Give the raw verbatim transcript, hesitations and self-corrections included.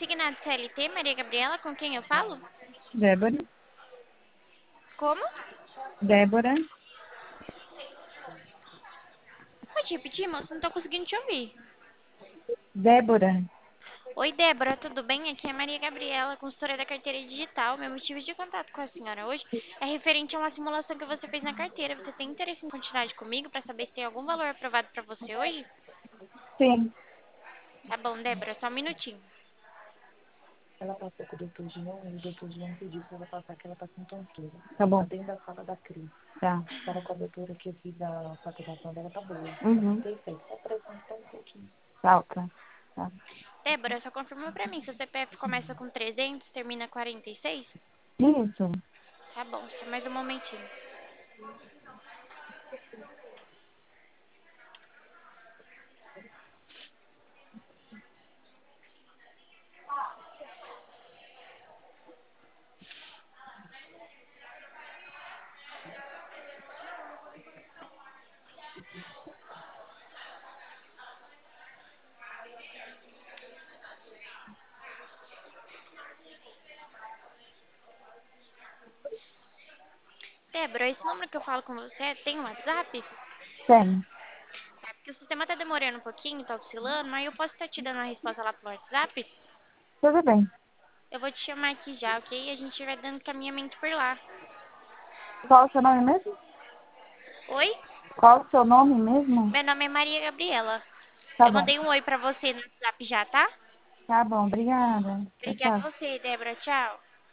Consignado C L T, Maria Gabriela, com quem eu falo? Débora. Como? Débora. Pode repetir, moça? Não tô conseguindo te ouvir. Débora. Oi, Débora, tudo bem? Aqui é a Maria Gabriela, consultora da carteira digital. Meu motivo de contato com a senhora hoje é referente a uma simulação que você fez na carteira. Você tem interesse em continuar comigo para saber se tem algum valor aprovado para você hoje? Sim. Tá bom, Débora, só um minutinho. Ela passou com o doutor João e o doutor João pediu para ela passar que ela tá com tontura. Tá bom. Tá dentro da sala da Cris. Tá. Tava com a doutora que eu fiz a saturação dela, tá boa. Uhum. Perfeito. Só a pressão que tá um pouquinho. Tá, tá. Tá. Débora, só confirma pra mim. Seu C P F começa com trezentos, termina quarenta e seis? Isso. Tá bom, só mais um momentinho. Débora, esse número que eu falo com você tem um WhatsApp? Tem. É porque o sistema tá demorando um pouquinho, tá oscilando, mas eu posso estar te dando a resposta lá pro WhatsApp? Tudo bem. Eu vou te chamar aqui já, ok? E a gente vai dando caminhamento por lá. Qual o seu nome mesmo? Oi? Qual o seu nome mesmo? Meu nome é Maria Gabriela. Tá Eu bom. mandei um oi pra você no WhatsApp já, tá? Tá bom. Obrigada. Tchau, Obrigada tchau. a você, Débora. Tchau.